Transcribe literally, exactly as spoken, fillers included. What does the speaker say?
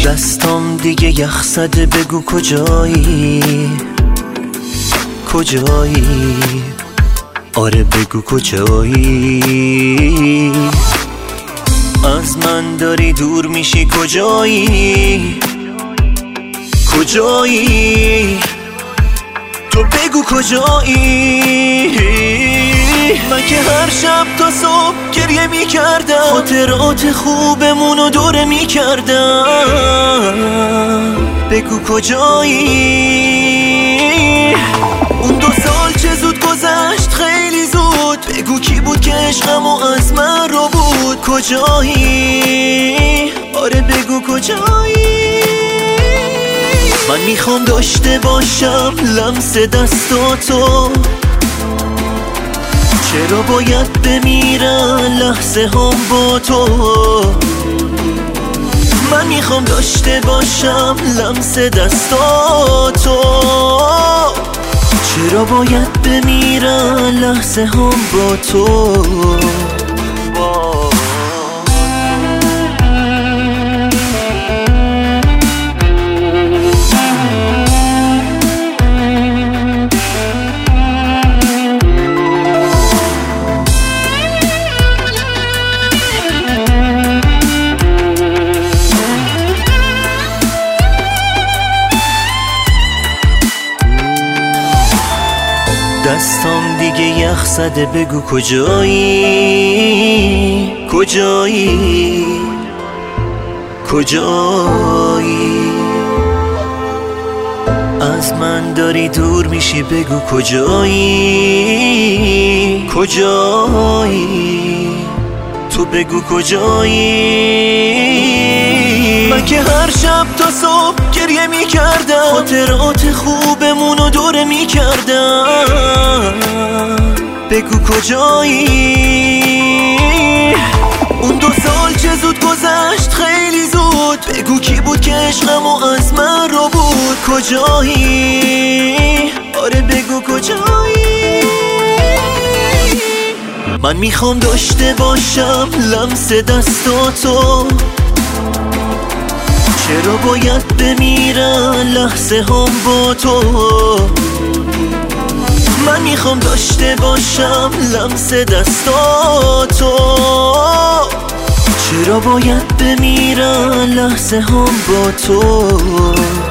دستام دیگه یخ زده، بگو کجایی کجایی، آره بگو کجایی. از من داری دور میشی، کجایی کجایی، تو بگو کجایی. من که هر شب تا صبح گریه میکردم، خاطرات خوبمونو دوره میکردم، بگو کجایی. اون دو سال چه زود گذشت، خیلی زود، بگو کی بود که عشقمو از من رو بود. کجایی، آره بگو کجایی. من میخوام داشته باشم لمس دستاتو، چرا باید بمیرن لحظه هم با تو. من میخوام داشته باشم لمس دستاتو، چرا باید بمیرن لحظه هم با تو. دستام دیگه یخ زده، بگو کجایی کجایی کجایی. از من داری دور میشی، بگو کجایی کجایی، تو بگو کجایی. من که هر شب تا صبح گریه میکردم، خاطرات خوبمونو دوره میکردم، بگو کجایی. اون دو سال چه زود گذشت، خیلی زود، بگو کی بود که عشقمو از من رو بود. کجایی، آره بگو کجایی. من میخوام داشته باشم لمس دستاتو، چرا باید بمیرن لحظه هم با تو. من میخوام داشته باشم لمس دستاتو، چرا باید بمیرن لحظه هم با تو.